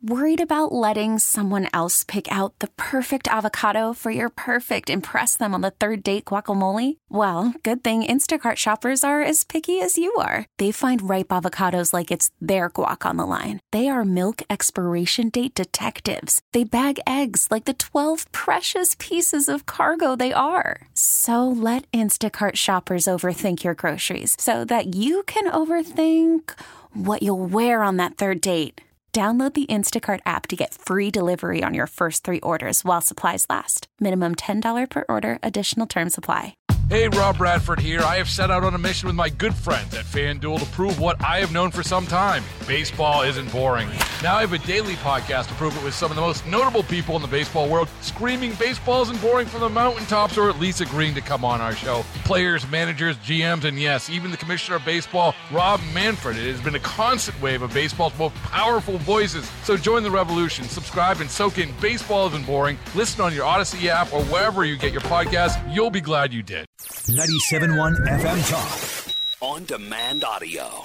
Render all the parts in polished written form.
Worried about letting someone else pick out the perfect avocado for your perfect impress them on the third date guacamole? Well, good thing Instacart shoppers are as picky as you are. They find ripe avocados like it's their guac on the line. They are milk expiration date detectives. They bag eggs like the 12 precious pieces of cargo they are. So let Instacart shoppers overthink your groceries so that you can overthink what you'll wear on that third date. Download the Instacart app to get free delivery on your first 3 orders while supplies last. Minimum $10 per order. Additional terms apply. Hey, Rob Bradford here. I have set out on a mission with my good friends at FanDuel to prove what I have known for some time. Baseball isn't boring. Now I have a daily podcast to prove it with some of the most notable people in the baseball world, screaming baseball isn't boring from the mountaintops, or at least agreeing to come on our show. Players, managers, GMs, and yes, even the commissioner of baseball, Rob Manfred. It has been a constant wave of baseball's most powerful voices. So join the revolution. Subscribe and soak in Baseball Isn't Boring. Listen on your Odyssey app or wherever you get your podcasts. You'll be glad you did. 97.1 FM Talk. On demand audio.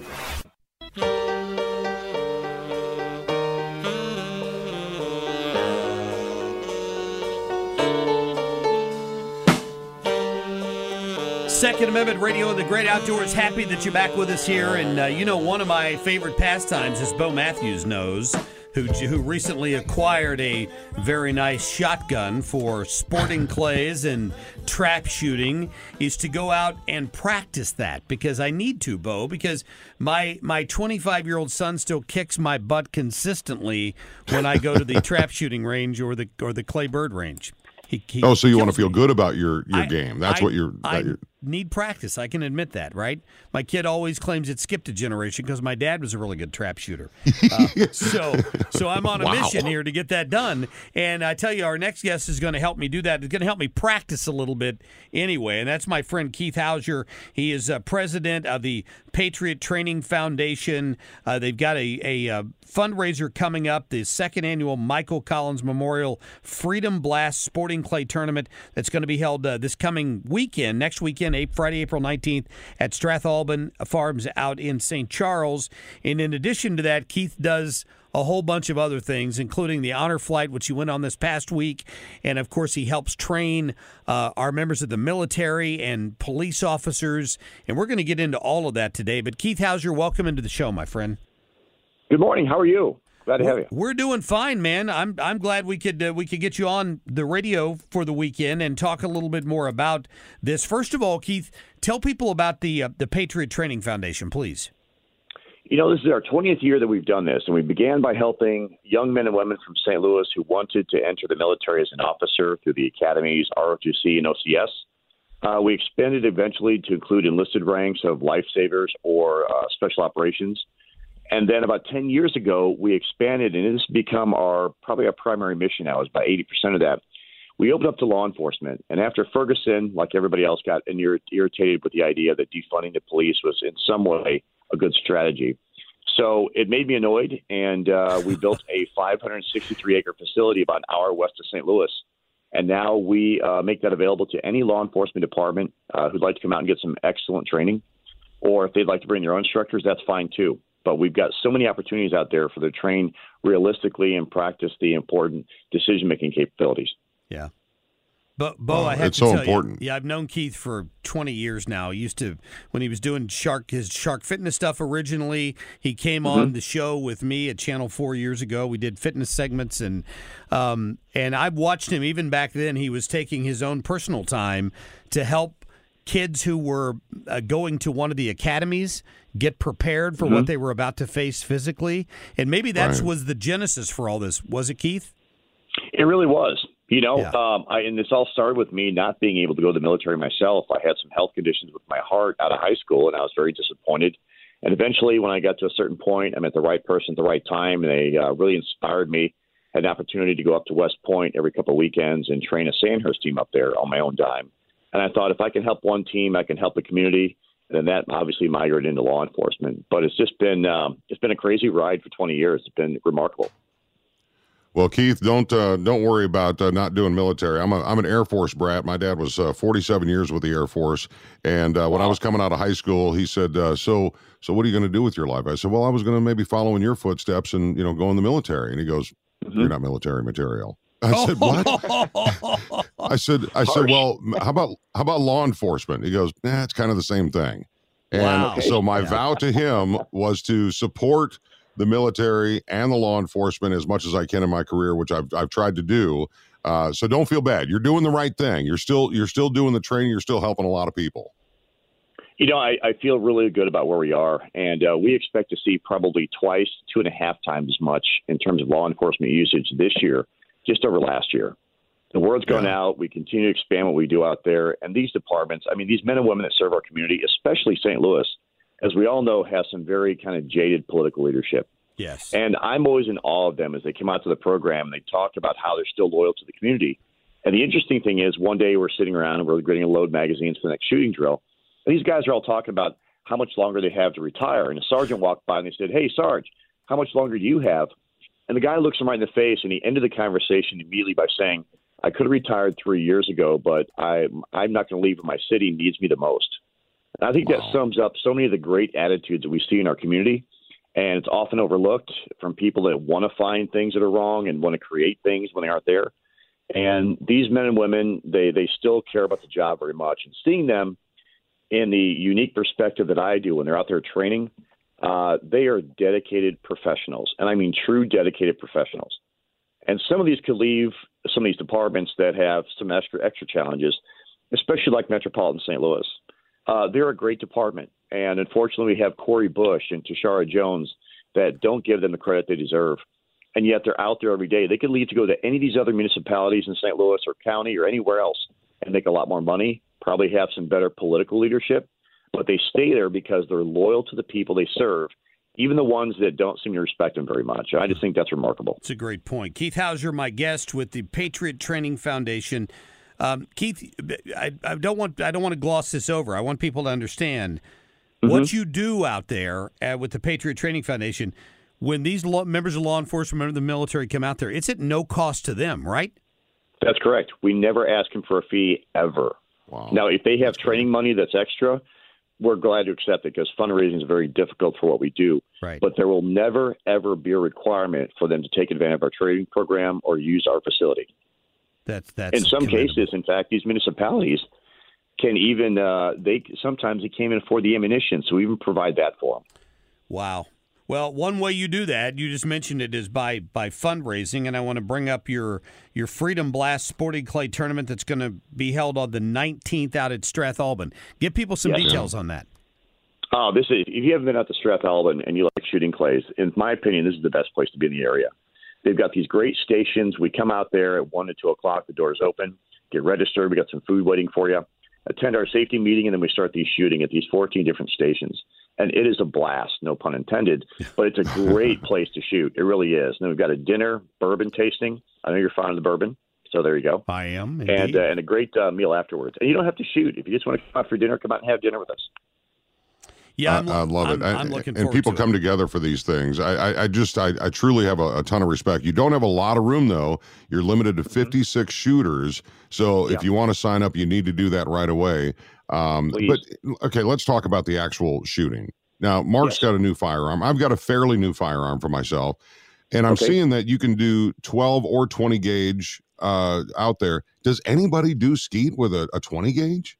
Second Amendment Radio and the Great Outdoors. Happy that you're back with us here. And, one of my favorite pastimes, as Bo Matthews knows, who recently acquired a very nice shotgun for sporting clays and trap shooting, is to go out and practice that, because I need to, Bo, because my 25-year-old son still kicks my butt consistently when I go to the trap shooting range or the clay bird range. So you want to feel good about your game. That's what you're... need practice. I can admit that, right? My kid always claims it skipped a generation because my dad was a really good trap shooter. So I'm on a mission here to get that done. And I tell you, our next guest is going to help me do that. It's going to help me practice a little bit anyway. And that's my friend Keith Hauser. He is president of the Patriot Training Foundation. They've got a fundraiser coming up, the second annual Michael Collins Memorial Freedom Blast Sporting Clay Tournament that's going to be held this coming weekend, next weekend, Friday, April 19th at Strathalbyn Farms out in St. Charles. And in addition to that, Keith does a whole bunch of other things, including the Honor Flight, which he went on this past week. And, of course, he helps train our members of the military and police officers. And we're going to get into all of that today. But, Keith Hauser, welcome into the show, my friend. Good morning. How are you? Glad to have you. We're doing fine, man. I'm glad we could get you on the radio for the weekend and talk a little bit more about this. First of all, Keith, tell people about the Patriot Training Foundation, please. This is our 20th year that we've done this, and we began by helping young men and women from St. Louis who wanted to enter the military as an officer through the academies, ROTC, and OCS. We expanded eventually to include enlisted ranks of lifesavers or special operations. And then about 10 years ago, we expanded, and it has become probably our primary mission now, is about 80% of that. We opened up to law enforcement. And after Ferguson, like everybody else, got irritated with the idea that defunding the police was in some way a good strategy. So it made me annoyed, and we built a 563-acre facility about an hour west of St. Louis. And now we make that available to any law enforcement department who'd like to come out and get some excellent training. Or if they'd like to bring their own instructors, that's fine too. But we've got so many opportunities out there for them to train realistically and practice the important decision-making capabilities. Yeah. But Bo, I have it's to so tell important. You, I've known Keith for 20 years now. He used to, when he was doing his Shark Fitness stuff originally, he came on the show with me at Channel 4 years ago. We did fitness segments, and I've watched him even back then. He was taking his own personal time to help kids who were going to one of the academies get prepared for what they were about to face physically. And maybe that was the genesis for all this. Was it, Keith? It really was. Yeah. And this all started with me not being able to go to the military myself. I had some health conditions with my heart out of high school, and I was very disappointed. And eventually, when I got to a certain point, I met the right person at the right time, and they really inspired me. Had an opportunity to go up to West Point every couple of weekends and train a Sandhurst team up there on my own dime. And I thought, if I can help one team, I can help the community. And then that obviously migrated into law enforcement. But it's just been a crazy ride for 20 years. It's been remarkable. Well, Keith, don't worry about not doing military. I'm an Air Force brat. My dad was 47 years with the Air Force, and when I was coming out of high school, he said, "So what are you going to do with your life?" I said, "Well, I was going to maybe follow in your footsteps and go in the military." And he goes, "You're not military material." I said, "What?" I said, "Well, how about law enforcement?" He goes, "Nah, it's kind of the same thing." And so my vow to him was to support the military and the law enforcement as much as I can in my career, which I've tried to do. So don't feel bad. You're doing the right thing. You're still doing the training. You're still helping a lot of people. I feel really good about where we are, and we expect to see probably 2.5 times as much in terms of law enforcement usage this year, just over last year. The word's going out. We continue to expand what we do out there, and these departments, these men and women that serve our community, especially St. Louis, as we all know, has some very kind of jaded political leadership. Yes. And I'm always in awe of them as they come out to the program and they talk about how they're still loyal to the community. And the interesting thing is, one day we're sitting around and we're getting a load magazines for the next shooting drill. And these guys are all talking about how much longer they have to retire. And a sergeant walked by and they said, "Hey, Sarge, how much longer do you have?" And the guy looks him right in the face and he ended the conversation immediately by saying, "I could have retired 3 years ago, but I'm not going to leave when my city needs me the most." And I think that sums up so many of the great attitudes that we see in our community, and it's often overlooked from people that want to find things that are wrong and want to create things when they aren't there. And these men and women, they still care about the job very much. And seeing them in the unique perspective that I do when they're out there training, they are dedicated professionals, and I mean true dedicated professionals. And some of these could leave some of these departments that have some extra challenges, especially like Metropolitan St. Louis. They're a great department, and unfortunately we have Corey Bush and Tashara Jones that don't give them the credit they deserve, and yet they're out there every day. They could leave to go to any of these other municipalities in St. Louis or county or anywhere else and make a lot more money, probably have some better political leadership, but they stay there because they're loyal to the people they serve, even the ones that don't seem to respect them very much. I just think that's remarkable. It's a great point. Keith Hauser, my guest with the Patriot Training Foundation. Keith, I don't want to gloss this over. I want people to understand what you do out there with the Patriot Training Foundation. When these members of law enforcement, members of the military come out there, it's at no cost to them, right? That's correct. We never ask them for a fee ever. Wow. Now, if they have training money that's extra, we're glad to accept it because fundraising is very difficult for what we do. Right. But there will never, ever be a requirement for them to take advantage of our training program or use our facility. That's in some cases, in fact, these municipalities can even sometimes they can't even afford the ammunition, so we even provide that for them. Wow. Well, one way you do that, you just mentioned it, is by fundraising, and I want to bring up your Freedom Blast Sporting Clay tournament that's going to be held on the 19th out at Strathalbyn. Give people some details on that. Oh, if you haven't been out to Strathalbyn and you like shooting clays, in my opinion, this is the best place to be in the area. They've got these great stations. We come out there at 1 to 2 o'clock. The doors open. Get registered. We got some food waiting for you. Attend our safety meeting, and then we start these shooting at these 14 different stations. And it is a blast, no pun intended, but it's a great place to shoot. It really is. And then we've got a dinner, bourbon tasting. I know you're fond of the bourbon, so there you go. I am, indeed. And a great meal afterwards. And you don't have to shoot. If you just want to come out for dinner, come out and have dinner with us. Yeah, I love it. I'm looking forward and people to come it. together for these things. I truly have a ton of respect. You don't have a lot of room, though. You're limited to 56 shooters. So if you want to sign up, you need to do that right away. But, okay, let's talk about the actual shooting. Now, Mark's got a new firearm. I've got a fairly new firearm for myself. And I'm seeing that you can do 12 or 20 gauge out there. Does anybody do skeet with a 20 gauge?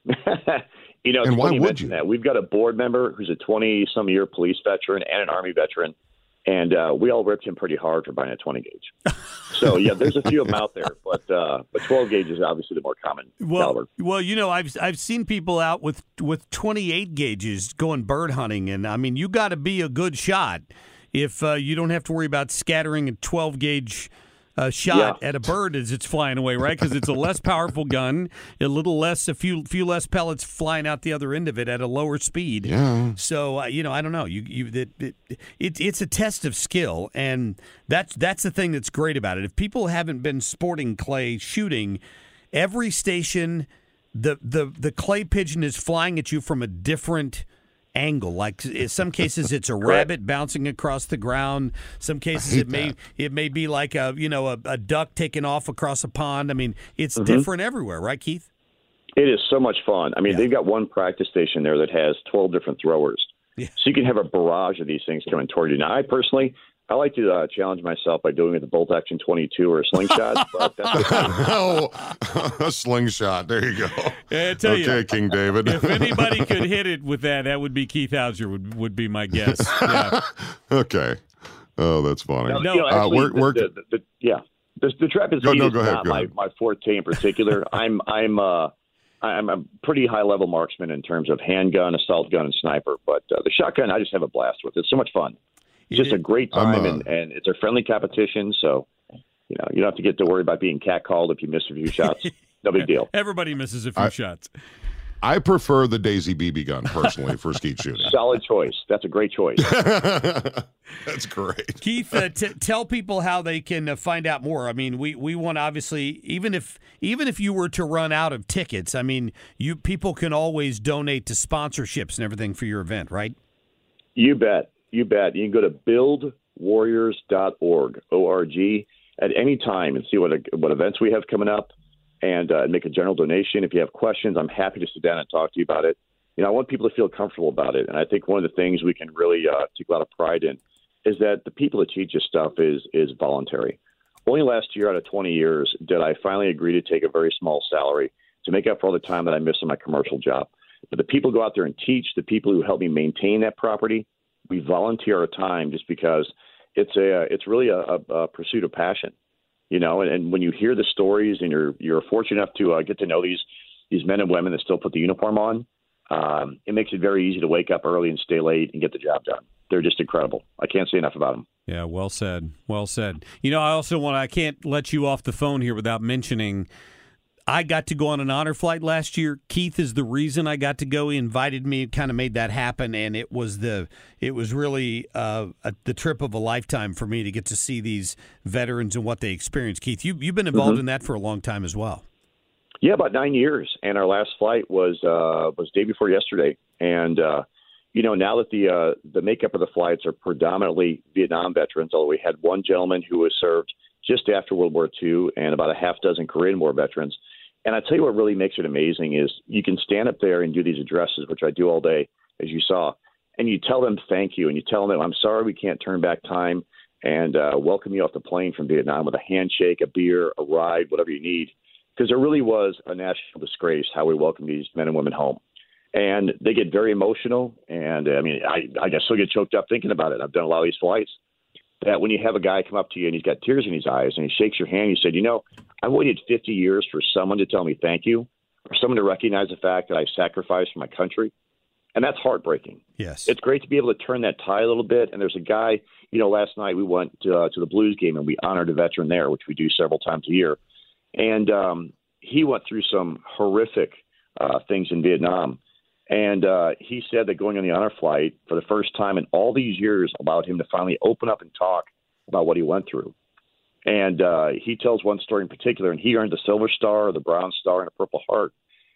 You know, and why would you? That. We've got a board member who's a 20-some-year police veteran and an Army veteran, and we all ripped him pretty hard for buying a 20 gauge. So yeah, there's a few of them out there, but 12 gauge is obviously the more common caliber. Well, you know, I've seen people out with 28 gauges going bird hunting, and I mean, you got to be a good shot if you don't have to worry about scattering a 12 gauge. Shot at a bird as it's flying away, right? Because it's a less powerful gun, a few less pellets flying out the other end of it at a lower speed. Yeah. So I don't know. It's a test of skill, and that's the thing that's great about it. If people haven't been sporting clay shooting, every station, the clay pigeon is flying at you from a different angle. Like in some cases, it's a rabbit bouncing across the ground. Some cases, it may be like a duck taking off across a pond. I mean, it's different everywhere, right, Keith? It is so much fun. I mean, they've got one practice station there that has 12 different throwers. Yeah. So you can have a barrage of these things coming toward you. Now, I like to challenge myself by doing it with a bolt action 22 or a slingshot. But that's a slingshot. There you go. I tell you, King David. If anybody could hit it with that would be Keith Hauser. Would be my guess. Yeah. Okay. Oh, that's funny. The trapeze is not my forte in particular. I'm a pretty high-level marksman in terms of handgun, assault gun, and sniper. But the shotgun, I just have a blast with. It's so much fun. It's just a great time, and it's a friendly competition. So, you don't have to get to worry about being catcalled if you miss a few shots. No big deal. Everybody misses a few shots. I prefer the Daisy BB gun, personally, for skeet shooting. Solid choice. That's a great choice. That's great. Keith, tell people how they can find out more. I mean, we want, obviously, even if you were to run out of tickets, I mean, people can always donate to sponsorships and everything for your event, right? You bet. You bet. You can go to buildwarriors.org, O-R-G, at any time and see what events we have coming up. And make a general donation. If you have questions, I'm happy to sit down and talk to you about it. I want people to feel comfortable about it. And I think one of the things we can really take a lot of pride in is that the people that teach us stuff is voluntary. Only last year out of 20 years did I finally agree to take a very small salary to make up for all the time that I missed in my commercial job. But the people go out there and teach, the people who help me maintain that property, we volunteer our time just because it's really a pursuit of passion. And when you hear the stories and you're fortunate enough to get to know these men and women that still put the uniform on, it makes it very easy to wake up early and stay late and get the job done. They're just incredible. I can't say enough about them. Yeah, well said. Well said. I can't let you off the phone here without mentioning I got to go on an honor flight last year. Keith is the reason I got to go. He invited me, kind of made that happen, and it was really the trip of a lifetime for me to get to see these veterans and what they experienced. Keith, you've been involved in that for a long time as well. Yeah, about 9 years, and our last flight was day before yesterday. And now that the makeup of the flights are predominantly Vietnam veterans, although we had one gentleman who was served just after World War II and about a half dozen Korean War veterans. And I tell you what really makes it amazing is you can stand up there and do these addresses, which I do all day, as you saw, and you tell them thank you, and you tell them, I'm sorry we can't turn back time and welcome you off the plane from Vietnam with a handshake, a beer, a ride, whatever you need. Because there really was a national disgrace how we welcome these men and women home. And they get very emotional, and I still get choked up thinking about it. I've done a lot of these flights. That when you have a guy come up to you and he's got tears in his eyes and he shakes your hand, you said, I waited 50 years for someone to tell me thank you, or someone to recognize the fact that I sacrificed for my country. And that's heartbreaking. Yes. It's great to be able to turn that tide a little bit. And there's a guy, last night we went to the Blues game and we honored a veteran there, which we do several times a year. And he went through some horrific things in Vietnam. And he said that going on the honor flight for the first time in all these years allowed him to finally open up and talk about what he went through. And he tells one story in particular, and he earned the Silver Star, the Bronze Star, and a Purple Heart.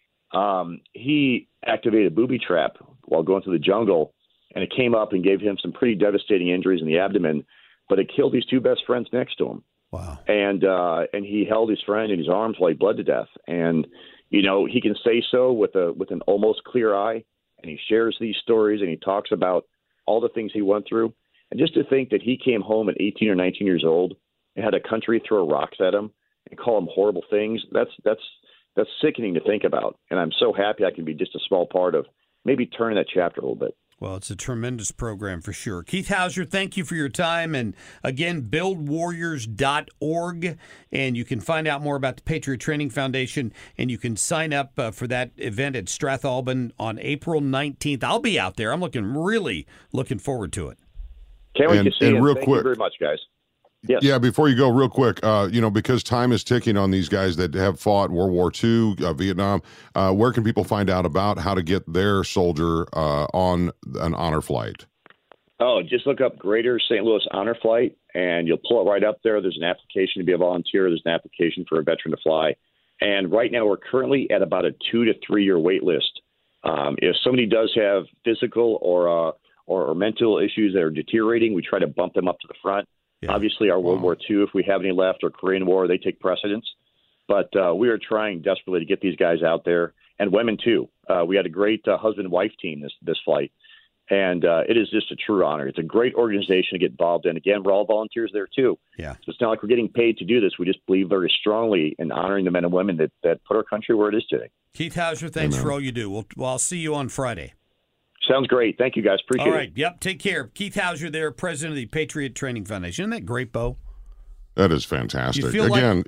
He activated a booby trap while going through the jungle, and it came up and gave him some pretty devastating injuries in the abdomen, but it killed his two best friends next to him. Wow. And he held his friend in his arms while he bled to death. And he can say so with an almost clear eye, and he shares these stories and he talks about all the things he went through. And just to think that he came home at 18 or 19 years old and had a country throw rocks at him and call him horrible things, that's sickening to think about. And I'm so happy I can be just a small part of maybe turning that chapter a little bit. Well, it's a tremendous program for sure. Keith Hauser, thank you for your time. And again, buildwarriors.org. And you can find out more about the Patriot Training Foundation. And you can sign up for that event at Strathalbyn on April 19th. I'll be out there. I'm really looking forward to it. Can't wait to see you. Thank you very much, guys. Yes. Yeah, before you go, real quick, because time is ticking on these guys that have fought World War II, Vietnam, where can people find out about how to get their soldier on an honor flight? Oh, just look up Greater St. Louis Honor Flight, and you'll pull it right up there. There's an application to be a volunteer. There's an application for a veteran to fly. And right now we're currently at about a 2 to 3 year wait list If somebody does have physical or mental issues that are deteriorating, we try to bump them up to the front. Yeah. Obviously, our World War II, if we have any left, or Korean War, they take precedence. But we are trying desperately to get these guys out there, and women too. We had a great husband-wife team this flight, and it is just a true honor. It's a great organization to get involved in. Again, we're all volunteers there too. Yeah. So it's not like we're getting paid to do this. We just believe very strongly in honoring the men and women that put our country where it is today. Keith Hauser, thanks for all you do. Well, I'll see you on Friday. Sounds great. Thank you, guys. Appreciate it. All right. Yep. Take care. Keith Hauser there, president of the Patriot Training Foundation. Isn't that great, Bo? That is fantastic. Again,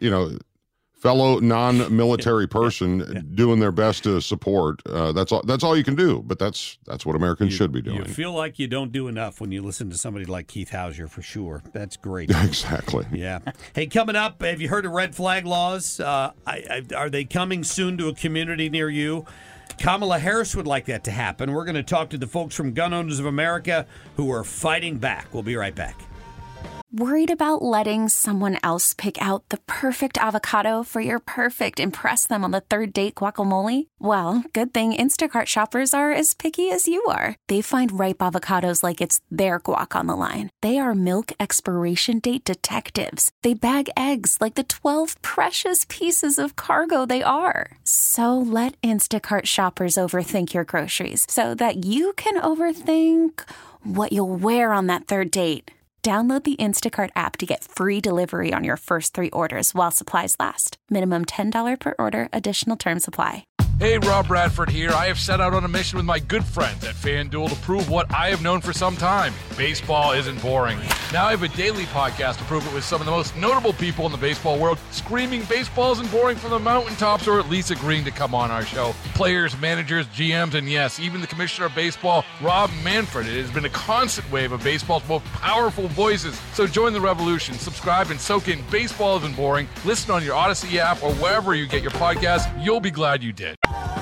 fellow non-military person doing their best to support. That's all you can do. But that's what Americans should be doing. You feel like you don't do enough when you listen to somebody like Keith Hauser, for sure. That's great. Exactly. Yeah. Hey, coming up, have you heard of red flag laws? Are they coming soon to a community near you? Kamala Harris would like that to happen. We're going to talk to the folks from Gun Owners of America who are fighting back. We'll be right back. Worried about letting someone else pick out the perfect avocado for your perfect impress them on the third date guacamole? Well, good thing Instacart shoppers are as picky as you are. They find ripe avocados like it's their guac on the line. They are milk expiration date detectives. They bag eggs like the 12 precious pieces of cargo they are. So let Instacart shoppers overthink your groceries so that you can overthink what you'll wear on that third date. Download the Instacart app to get free delivery on your first 3 orders while supplies last. Minimum $10 per order. Additional terms apply. Hey, Rob Bradford here. I have set out on a mission with my good friends at FanDuel to prove what I have known for some time. Baseball isn't boring. Now I have a daily podcast to prove it with some of the most notable people in the baseball world, screaming baseball isn't boring from the mountaintops, or at least agreeing to come on our show. Players, managers, GMs, and yes, even the commissioner of baseball, Rob Manfred. It has been a constant wave of baseball's most powerful voices. So join the revolution. Subscribe and soak in Baseball Isn't Boring. Listen on your Odyssey app or wherever you get your podcasts. You'll be glad you did.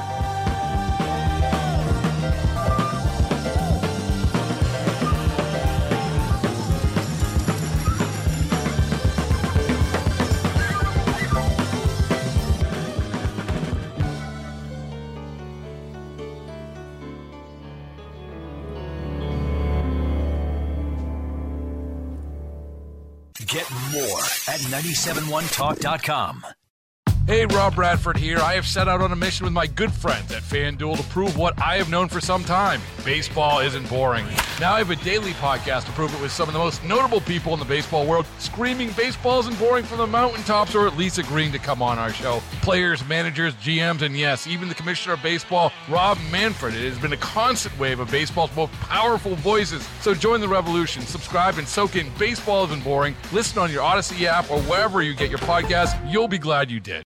Get more at 971talk.com. Hey, Rob Bradford here. I have set out on a mission with my good friends at FanDuel to prove what I have known for some time. Baseball isn't boring. Now I have a daily podcast to prove it with some of the most notable people in the baseball world, screaming baseball isn't boring from the mountaintops, or at least agreeing to come on our show. Players, managers, GMs, and yes, even the commissioner of baseball, Rob Manfred. It has been a constant wave of baseball's most powerful voices. So join the revolution. Subscribe and soak in Baseball Isn't Boring. Listen on your Odyssey app or wherever you get your podcasts. You'll be glad you did.